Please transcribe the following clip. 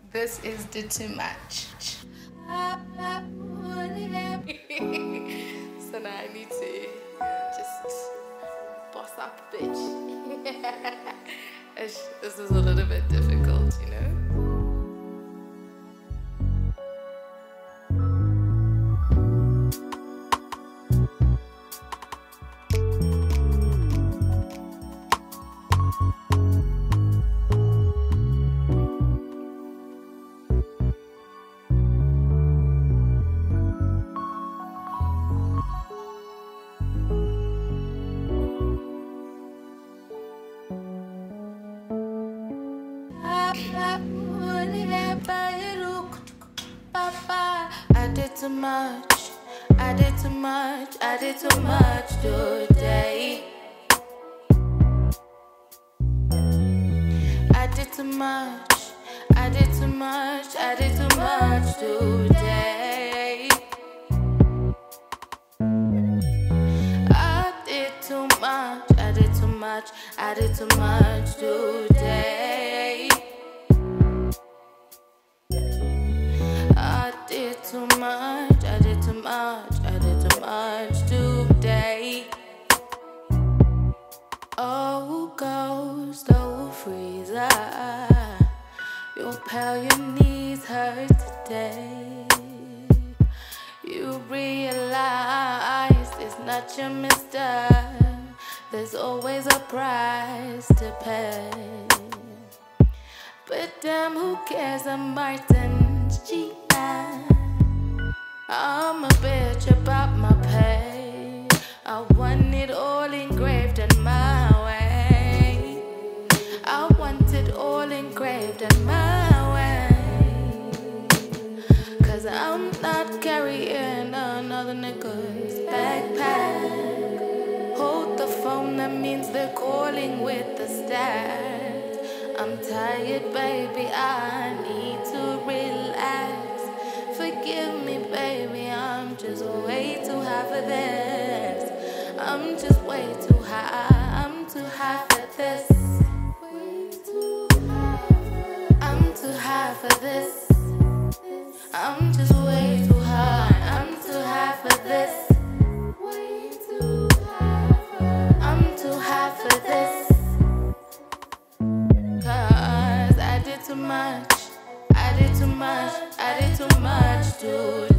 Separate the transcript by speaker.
Speaker 1: This is the too much. So now I need to just boss up a bit. This is a little bit difficult, you know? I did too much, I did too much, I did too much today. I did too much, I did too much, I did too much today. I did too much, I did too much, I did too much today. I did too much, I did too much, I did too much today. Oh, ghost, oh, freezer, you'll pale, your knees hurt today. You realize it's not your mister, there's always a price to pay. But damn, who cares, I'm Martin's G. I'm a bitch about my pay. I want it all engraved in my way. I want it all engraved in my way. Cause I'm not carrying another nigga's backpack. Hold the phone, that means they're calling with the stats. I'm tired, baby, I need to relax. Forgive me, baby, I'm just way too high for this. I'm just way too high, I'm too high for this. I'm too high for this. I'm just way too high, I'm too high for this. I'm too high for this. Cause I did too much, I did too much, I did too much today.